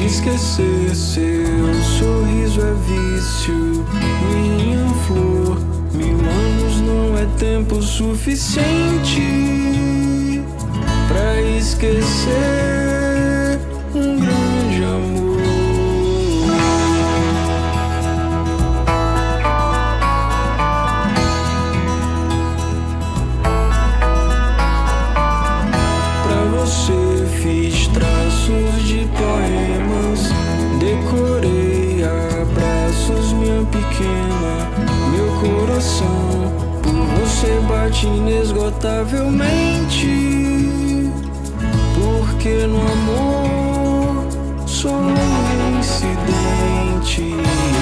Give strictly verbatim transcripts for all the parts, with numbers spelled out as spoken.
esquecer. Seu sorriso é vício, minha flor. Mil anos não é tempo suficiente pra esquecer um grande amor. Pra você fiz traços de poemas, decorei abraços, minha pequena. Meu coração por você bate inesgotavelmente, porque no amor sou um incidente.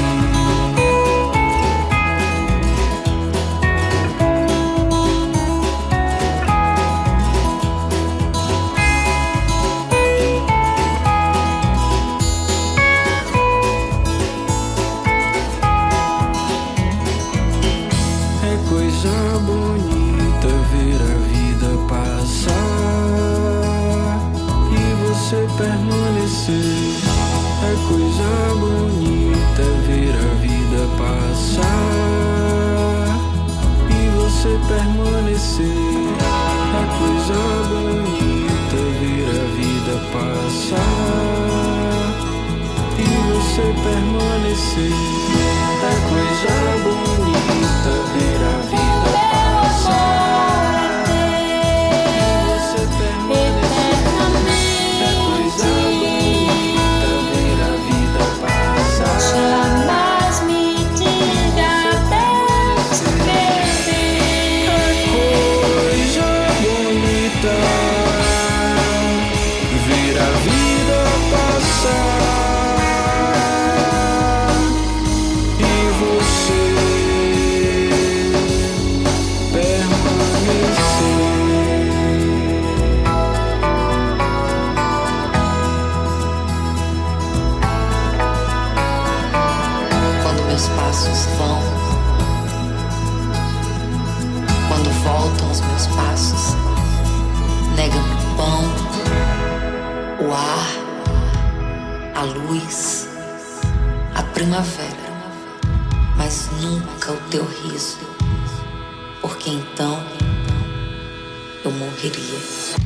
Coisa bonita ver a vida passar e você permanecer. É coisa bonita ver a vida passar e você permanecer. É coisa bonita ver a vida passar e você permanecer. É coisa bonita ver a vida passar e você permanecer. É coisa bonita ver a vida passar. Jamais me diga até te perder. É coisa bonita ver a vida passar. Meus passos vão, quando voltam os meus passos, negam-me o pão, o ar, a luz, a primavera, mas nunca o teu riso, porque então eu morreria.